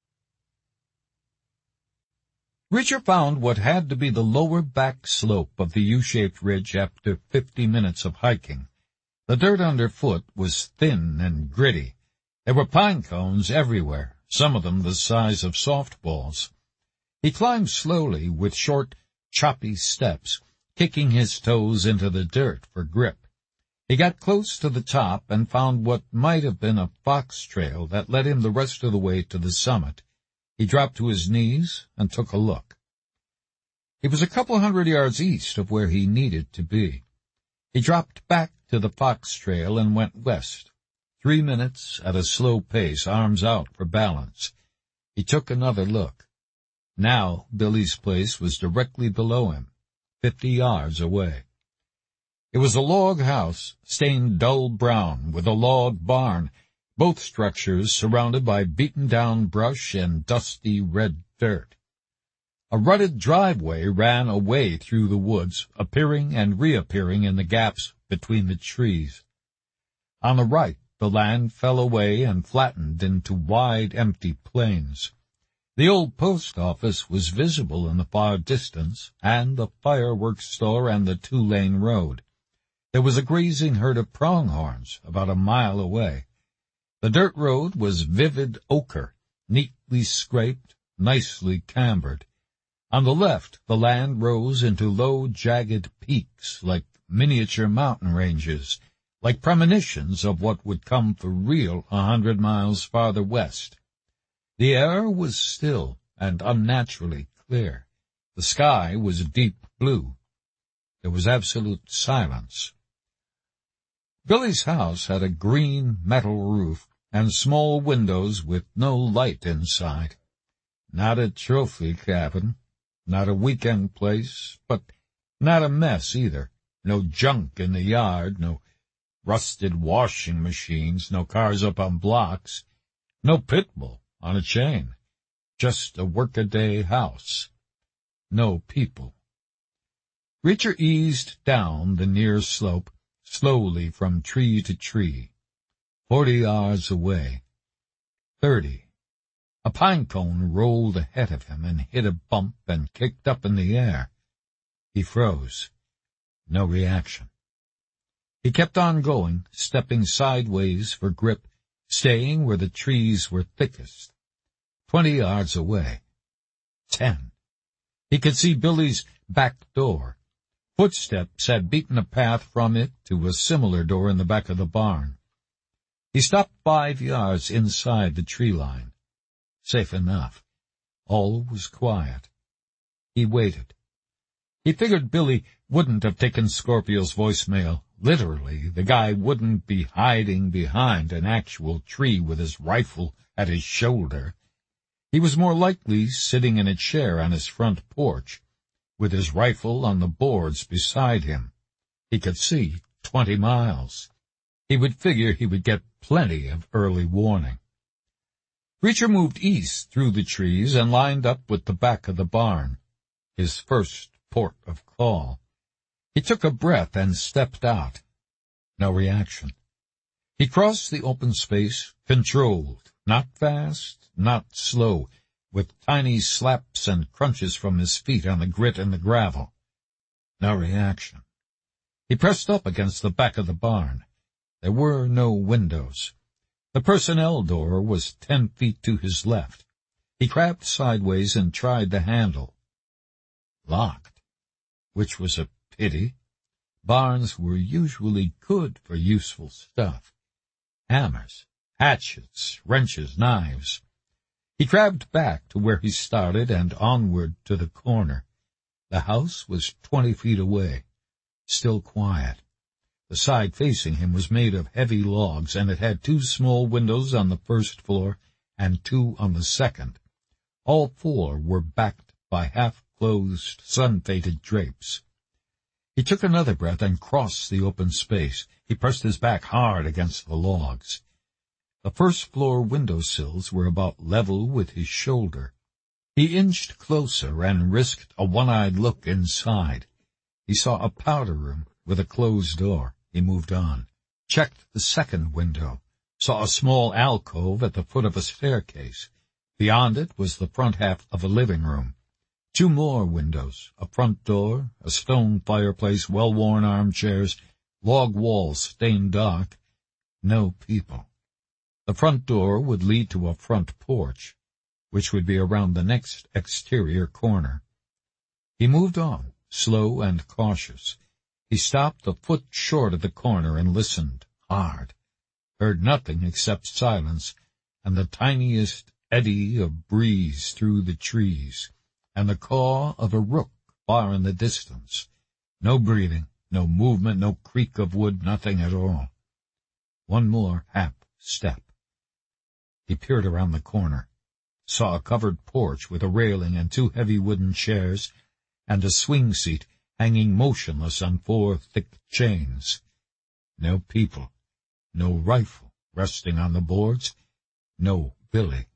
Reacher found what had to be the lower back slope of the U-shaped ridge after fifty minutes of hiking. The dirt underfoot was thin and gritty. There were pine cones everywhere, some of them the size of softballs. He climbed slowly with short, choppy steps, kicking his toes into the dirt for grip. He got close to the top and found what might have been a fox trail that led him the rest of the way to the summit. He dropped to his knees and took a look. It was a couple hundred yards east of where he needed to be. He dropped back to the fox trail and went west. Three minutes at a slow pace, arms out for balance. He took another look. Now Billy's place was directly below him, fifty yards away. It was a log house, stained dull brown, with a log barn, both structures surrounded by beaten-down brush and dusty red dirt. A rutted driveway ran away through the woods, appearing and reappearing in the gaps between the trees. On the right, the land fell away and flattened into wide, empty plains. The old post office was visible in the far distance, and the fireworks store and the two-lane road. There was a grazing herd of pronghorns about a mile away. The dirt road was vivid ochre, neatly scraped, nicely cambered. On the left, the land rose into low, jagged peaks like miniature mountain ranges, like premonitions of what would come for real a hundred miles farther west. The air was still and unnaturally clear. The sky was deep blue. There was absolute silence. Billy's house had a green metal roof and small windows with no light inside. Not a trophy cabin, not a weekend place, but not a mess either. No junk in the yard, no rusted washing machines, no cars up on blocks, no pit bull on a chain. Just a workaday house. No people. Reacher eased down the near slope, slowly from tree to tree. Forty yards away. Thirty. A pine cone rolled ahead of him and hit a bump and kicked up in the air. He froze. No reaction. He kept on going, stepping sideways for grip, staying where the trees were thickest. Twenty yards away. Ten. He could see Billy's back door. Footsteps had beaten a path from it to a similar door in the back of the barn. He stopped five yards inside the tree line. Safe enough. All was quiet. He waited. He figured Billy wouldn't have taken Scorpio's voicemail literally. The guy wouldn't be hiding behind an actual tree with his rifle at his shoulder. He was more likely sitting in a chair on his front porch, with his rifle on the boards beside him. He could see twenty miles. He would figure he would get plenty of early warning. Reacher moved east through the trees and lined up with the back of the barn, his first port of call. He took a breath and stepped out. No reaction. He crossed the open space, controlled, not fast, not slow, with tiny slaps and crunches from his feet on the grit and the gravel. No reaction. He pressed up against the back of the barn. There were no windows. The personnel door was ten feet to his left. He crabbed sideways and tried the handle. Locked, which was a pity. Barns were usually good for useful stuff. Hammers, hatchets, wrenches, knives. He crabbed back to where he started and onward to the corner. The house was twenty feet away, still quiet. The side facing him was made of heavy logs, and it had two small windows on the first floor and two on the second. All four were backed by half-closed, sun-faded drapes. He took another breath and crossed the open space. He pressed his back hard against the logs. The first-floor window-sills were about level with his shoulder. He inched closer and risked a one-eyed look inside. He saw a powder room with a closed door. He moved on, checked the second window, saw a small alcove at the foot of a staircase. Beyond it was the front half of a living room. Two more windows, a front door, a stone fireplace, well-worn armchairs, log walls stained dark. No people. The front door would lead to a front porch, which would be around the next exterior corner. He moved on, slow and cautious. He stopped a foot short of the corner and listened hard, heard nothing except silence and the tiniest eddy of breeze through the trees, and the caw of a rook far in the distance. No breathing, no movement, no creak of wood, nothing at all. One more half step. He peered around the corner, saw a covered porch with a railing and two heavy wooden chairs, and a swing seat hanging motionless on four thick chains. No people, no rifle resting on the boards, no Billy.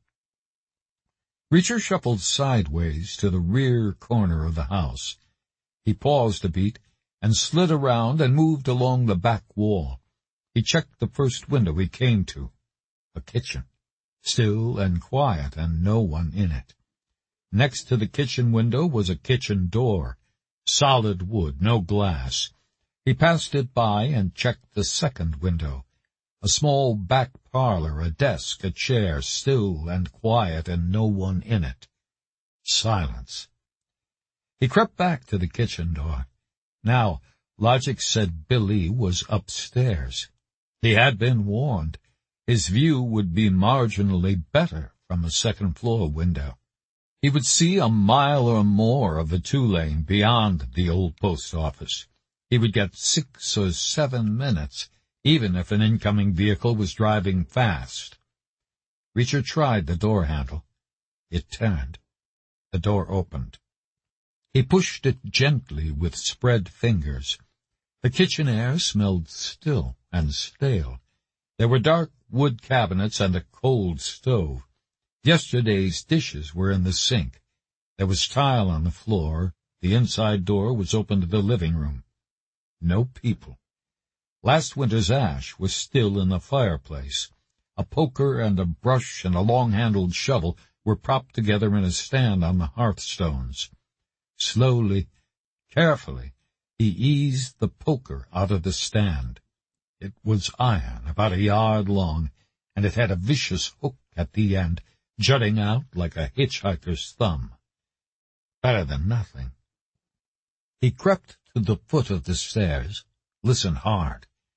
Reacher shuffled sideways to the rear corner of the house. He paused a beat and slid around and moved along the back wall. He checked the first window he came to, a kitchen, still and quiet and no one in it. Next to the kitchen window was a kitchen door, solid wood, no glass. He passed it by and checked the second window. A small back parlor, a desk, a chair, still and quiet, and no one in it. Silence. He crept back to the kitchen door. Now, logic said Billy was upstairs. He had been warned. His view would be marginally better from a second-floor window. He would see a mile or more of the two-lane beyond the old post office. He would get six or seven minutes, even if an incoming vehicle was driving fast. Reacher tried the door handle. It turned. The door opened. He pushed it gently with spread fingers. The kitchen air smelled still and stale. There were dark wood cabinets and a cold stove. Yesterday's dishes were in the sink. There was tile on the floor. The inside door was open to the living room. No people. Last winter's ash was still in the fireplace. A poker and a brush and a long-handled shovel were propped together in a stand on the hearthstones. Slowly, carefully, he eased the poker out of the stand. It was iron, about a yard long, and it had a vicious hook at the end, jutting out like a hitchhiker's thumb. Better than nothing. He crept to the foot of the stairs, listened hard.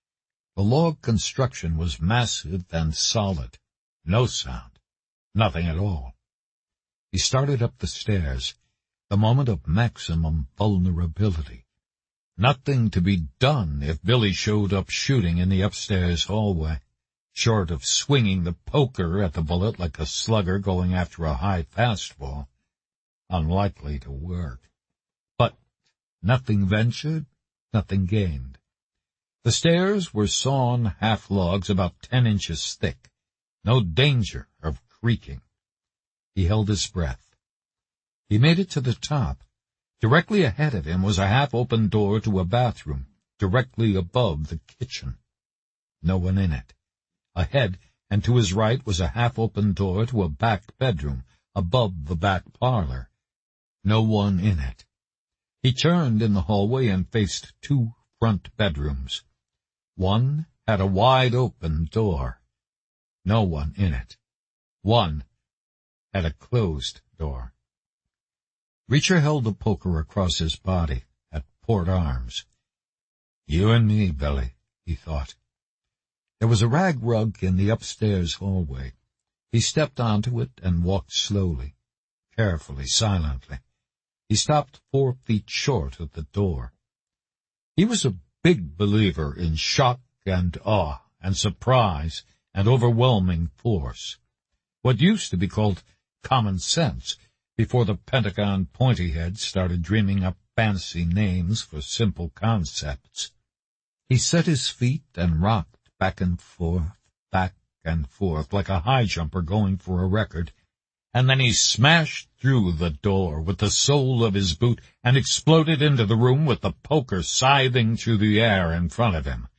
The log construction was massive and solid. No sound. Nothing at all. He started up the stairs, the moment of maximum vulnerability. Nothing to be done if Billy showed up shooting in the upstairs hallway, short of swinging the poker at the bullet like a slugger going after a high fastball. Unlikely to work. But nothing ventured, nothing gained. The stairs were sawn half logs about ten inches thick. No danger of creaking. He held his breath. He made it to the top. Directly ahead of him was a half-open door to a bathroom, directly above the kitchen. No one in it. Ahead and to his right was a half-open door to a back bedroom, above the back parlor. No one in it. He turned in the hallway and faced two front bedrooms. One had a wide-open door. No one in it. One had a closed door. Reacher held the poker across his body, at port arms. You and me, Billy, he thought. There was a rag rug in the upstairs hallway. He stepped onto it and walked slowly, carefully, silently. He stopped four feet short of the door. He was a big believer in shock and awe and surprise and overwhelming force. What used to be called common sense before the Pentagon pointy-heads started dreaming up fancy names for simple concepts. He set his feet and rocked back and forth, back and forth, like a high jumper going for a record, and then he smashed through the door with the sole of his boot and exploded into the room with the poker scything through the air in front of him.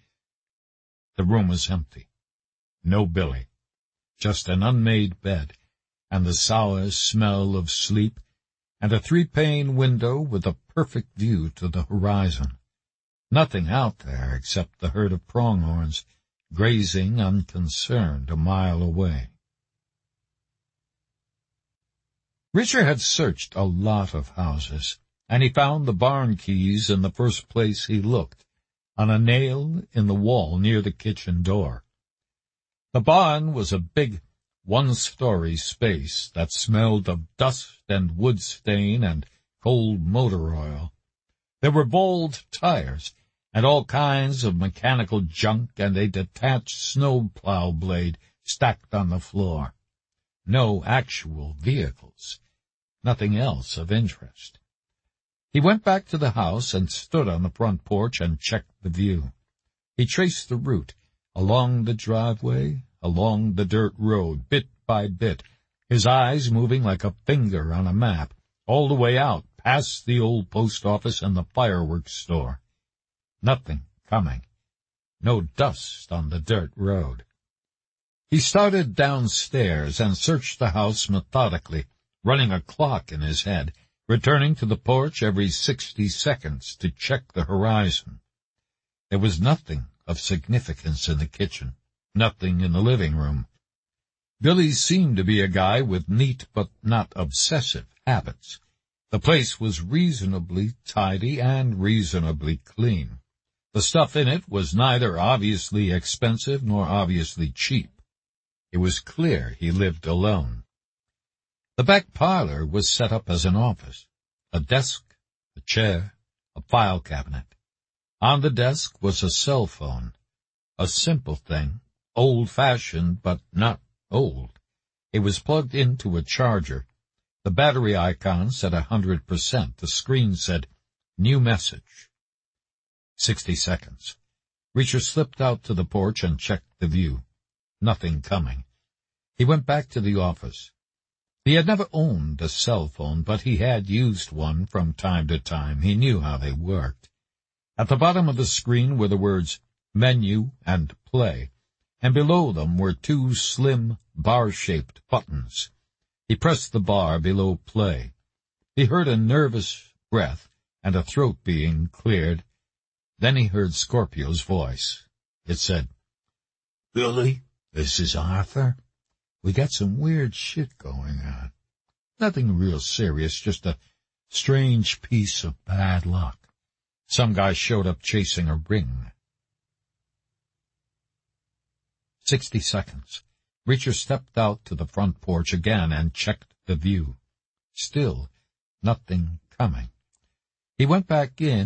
The room was empty. No Billy. Just an unmade bed, and the sour smell of sleep, and a three-pane window with a perfect view to the horizon. Nothing out there except the herd of pronghorns, grazing unconcerned a mile away. Reacher had searched a lot of houses, and he found the barn keys in the first place he looked, on a nail in the wall near the kitchen door. The barn was a big, one-story space that smelled of dust and wood stain and cold motor oil. There were bald tires and all kinds of mechanical junk and a detached snowplow blade stacked on the floor. No actual vehicles. Nothing else of interest. He went back to the house and stood on the front porch and checked the view. He traced the route, along the driveway, along the dirt road, bit by bit, his eyes moving like a finger on a map, all the way out, past the old post office and the fireworks store. Nothing coming. No dust on the dirt road. He started downstairs and searched the house methodically, running a clock in his head, returning to the porch every sixty seconds to check the horizon. There was nothing of significance in the kitchen, nothing in the living room. Billy seemed to be a guy with neat but not obsessive habits. The place was reasonably tidy and reasonably clean. The stuff in it was neither obviously expensive nor obviously cheap. It was clear he lived alone. The back parlor was set up as an office. A desk, a chair, a file cabinet. On the desk was a cell phone. A simple thing, old-fashioned but not old. It was plugged into a charger. The battery icon said a hundred percent. The screen said, new message. Sixty seconds. Reacher slipped out to the porch and checked the view. Nothing coming. He went back to the office. He had never owned a cell phone, but he had used one from time to time. He knew how they worked. At the bottom of the screen were the words menu and play, and below them were two slim, bar-shaped buttons. He pressed the bar below play. He heard a nervous breath and a throat being cleared. Then he heard Scorpio's voice. It said, Billy, this is Arthur. We got some weird shit going on. Nothing real serious, just a strange piece of bad luck. Some guy showed up chasing a ring. Sixty seconds. Reacher stepped out to the front porch again and checked the view. Still nothing coming. He went back in